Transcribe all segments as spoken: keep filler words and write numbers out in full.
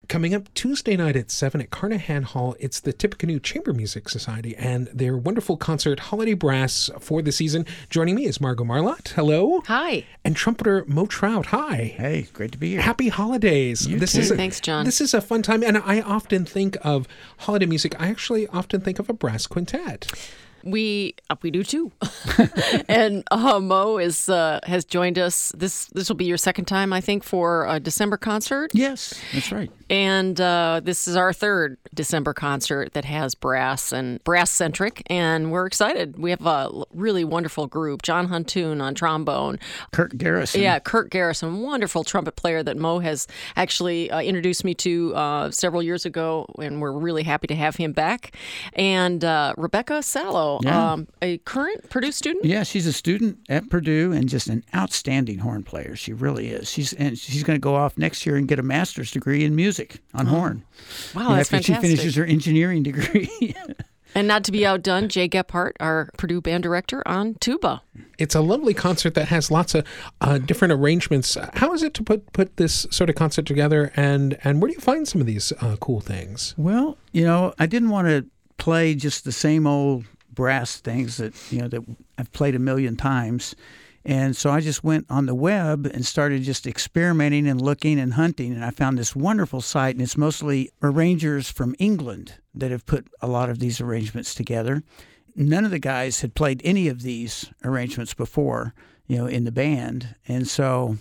Coming up Tuesday night at seven at Carnahan Hall, it's the Tippecanoe Chamber Music Society and their wonderful concert, Holiday Brass, for the season. Joining me is Margot Marlott. Hello. Hi. And trumpeter Mo Trout. Hi. Hey, great to be here. Happy holidays. You this too. is a, Thanks, John. This is a fun time, and I often think of holiday music. I actually often think of a brass quintet. We uh, we do too, and uh, Mo is uh, has joined us. This this will be your second time, I think, for a December concert. Yes, that's right. And uh, this is our third December concert that has brass and brass centric, and we're excited. We have a really wonderful group: John Huntoon on trombone, Kurt Garrison. Yeah, Kurt Garrison, wonderful trumpet player that Mo has actually uh, introduced me to uh, several years ago, and we're really happy to have him back. And uh, Rebecca Sallow. Yeah. Um, a current Purdue student? Yeah, she's a student at Purdue and just an outstanding horn player. She really is. She's and she's going to go off next year and get a master's degree in music on oh. horn. Wow, and that's after fantastic. she finishes her engineering degree. And not to be outdone, Jay Gephardt, our Purdue band director, on tuba. It's a lovely concert that has lots of uh, different arrangements. How is it to put, put this sort of concert together, and, and where do you find some of these uh, cool things? Well, you know, I didn't want to play just the same old brass things that you know that I've played a million times, and so I just went on the web and started just experimenting and looking and hunting, and I found this wonderful site, and it's mostly arrangers from England that have put a lot of these arrangements together. None of the guys had played any of these arrangements before, you know, in the band, and so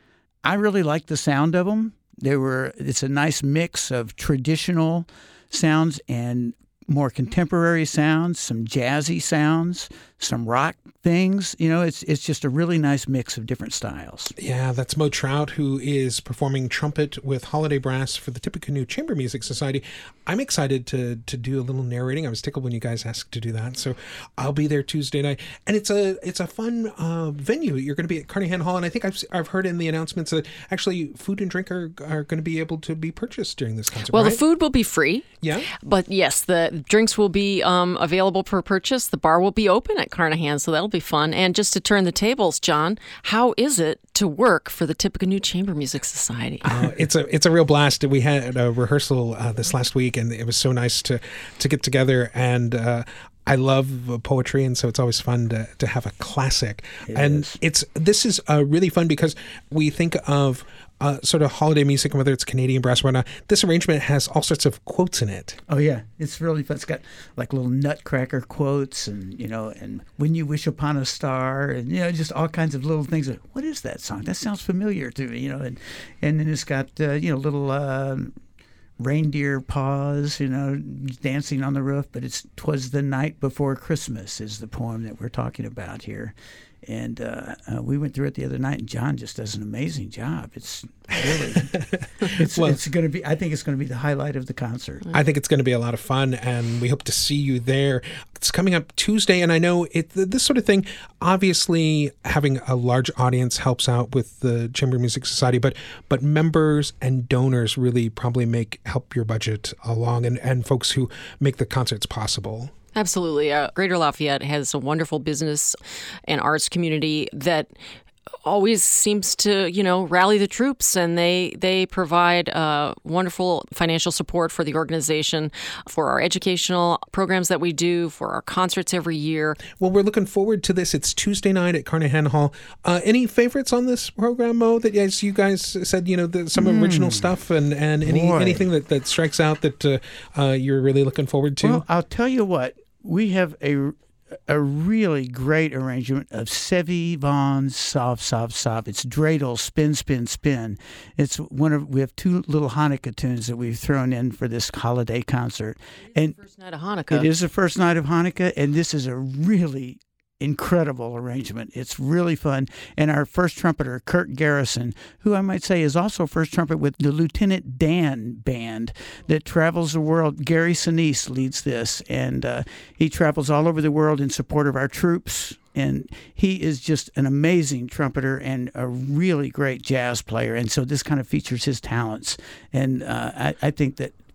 I really liked the sound of them. They were it's a nice mix of traditional sounds and more contemporary sounds, some jazzy sounds, some rock things. You know, it's it's just a really nice mix of different styles. Yeah, that's Mo Trout, who is performing trumpet with Holiday Brass for the Tippecanoe Chamber Music Society. I'm excited to to do a little narrating. I was tickled when you guys asked to do that, so I'll be there Tuesday night. And it's a it's a fun uh, venue. You're going to be at Carnahan Hall, and I think I've I've heard in the announcements that actually food and drink are, are going to be able to be purchased during this concert. Well, right? the food will be free. Yeah. But yes, the drinks will be um, available for purchase. The bar will be open at Carnahan, so that'll be fun. And just to turn the tables, John, how is it to work for the Tippecanoe Chamber Music Society? Uh, it's a it's a real blast. We had a rehearsal uh, this last week, and it was so nice to to get together. And uh, I love poetry, and so it's always fun to to have a classic. It and is. it's this is uh, really fun because we think of uh, sort of holiday music, and whether it's Canadian brass or whatnot. This arrangement has all sorts of quotes in it. Oh yeah, it's really fun. It's got like little Nutcracker quotes, and you know, and "When You Wish Upon a Star," and you know, just all kinds of little things. That, what is that song? That sounds familiar to me, you know. And and then it's got uh, you know little uh, reindeer paws, you know, dancing on the roof. But it's "'Twas the Night Before Christmas" is the poem that we're talking about here. And uh, uh, we went through it the other night, and John just does an amazing job. It's really, it's, Well, it's going to be. I think it's going to be the highlight of the concert. I think it's going to be a lot of fun, and we hope to see you there. It's coming up Tuesday, and I know it. This sort of thing, obviously, having a large audience helps out with the Chamber Music Society, but but members and donors really probably make help your budget along, and, and folks who make the concerts possible. Absolutely. Uh, Greater Lafayette has a wonderful business and arts community that always seems to, you know, rally the troops, and they they provide uh, wonderful financial support for the organization, for our educational programs that we do, for our concerts every year. Well, we're looking forward to this. It's Tuesday night at Carnahan Hall. Uh, any favorites on this program, Mo, that as you guys said, you know, the, some mm. original stuff, and, and any Boy. anything that, that strikes out that uh, uh, you're really looking forward to? Well, I'll tell you what. We have a, a really great arrangement of Sevy Vaughan's Sov, Sov, Sov. It's dreidel, spin, spin, spin. It's one of we have two little Hanukkah tunes that we've thrown in for this holiday concert. And the first night of Hanukkah. It is the first night of Hanukkah, and this is a really incredible arrangement. It's really fun. And our first trumpeter, Kurt Garrison, who I might say is also first trumpet with the Lieutenant Dan band that travels the world. Gary Sinise leads this, and uh, he travels all over the world in support of our troops. And he is just an amazing trumpeter and a really great jazz player. And so this kind of features his talents. And uh, I, I think that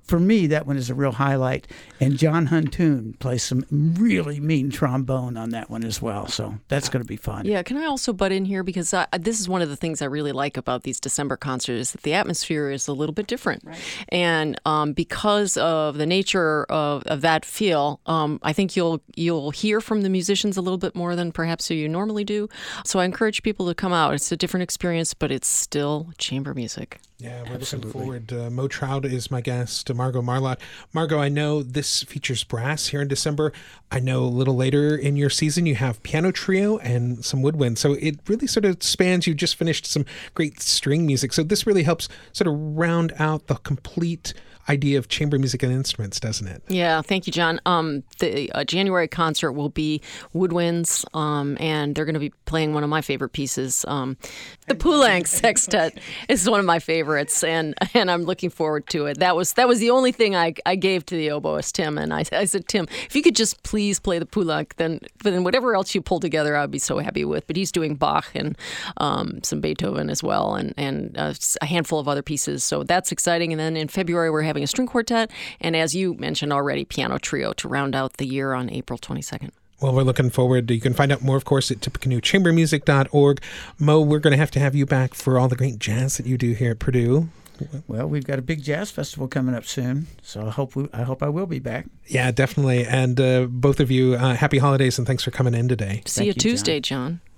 for me, that one is a real highlight. And John Huntoon plays some really mean trombone on that one as well. So that's going to be fun. Yeah, can I also butt in here? Because I, this is one of the things I really like about these December concerts is that the atmosphere is a little bit different. Right. And um, because of the nature of, of that feel, um, I think you'll you'll hear from the musicians a little bit more than perhaps you normally do. So I encourage people to come out. It's a different experience, but it's still chamber music. Yeah, we're Absolutely. looking forward. Uh, Mo Trout is my guest, Margot Marlott. Margot, I know this features brass here in December. I know a little later in your season you have piano trio and some woodwind. So it really sort of spans. You just finished some great string music. So this really helps sort of round out the complete idea of chamber music and instruments, doesn't it? Yeah, thank you, John. Um, the uh, January concert will be woodwinds, um, and they're going to be playing one of my favorite pieces. Um, the Poulenc Sextet is one of my favorites, and and I'm looking forward to it. That was that was the only thing I, I gave to the oboist, Tim, and I, I said, Tim, if you could just please play the Poulenc, then then whatever else you pull together, I'd be so happy with. But he's doing Bach and um, some Beethoven as well, and and uh, a handful of other pieces. So that's exciting. And then in February we're having a string quartet, and as you mentioned already, piano trio to round out the year on April twenty-second. Well, we're looking forward. You can find out more, of course, at tippecanoe chamber music dot org. Mo, we're going to have to have you back for all the great jazz that you do here at Purdue. Well, we've got a big jazz festival coming up soon, so I hope we, I hope I will be back. Yeah, definitely. And uh, both of you, uh, happy holidays, and thanks for coming in today. See Thank you you, Tuesday, John.